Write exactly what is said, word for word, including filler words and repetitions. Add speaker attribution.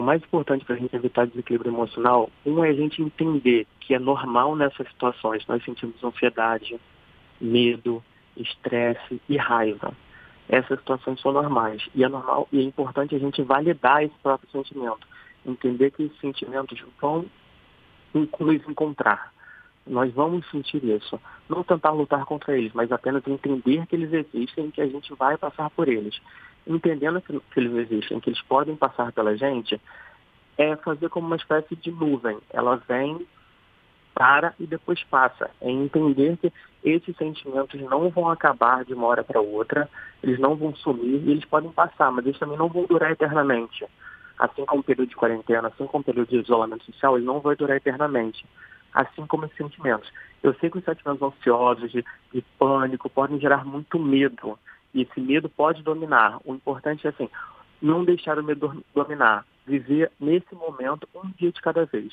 Speaker 1: O mais importante para a gente evitar desequilíbrio emocional, um é a gente entender que é normal nessas situações nós sentimos ansiedade, medo, estresse e raiva. Essas situações são normais e é normal e é importante a gente validar esse próprio sentimento, entender que esses sentimentos vão nos encontrar. Nós vamos sentir isso. Não tentar lutar contra eles, mas apenas entender que eles existem e que a gente vai passar por eles. Entendendo que, que eles existem, que eles podem passar pela gente, é fazer como uma espécie de nuvem. Ela vem, para e depois passa. É entender que esses sentimentos não vão acabar de uma hora para outra, eles não vão sumir e eles podem passar, mas eles também não vão durar eternamente. Assim como o período de quarentena, assim como o período de isolamento social, ele não vai durar eternamente. Assim como os sentimentos. Eu sei que os sentimentos ansiosos, de, de pânico, podem gerar muito medo. E esse medo pode dominar. O importante é, assim, não deixar o medo dominar. Viver nesse momento um dia de cada vez.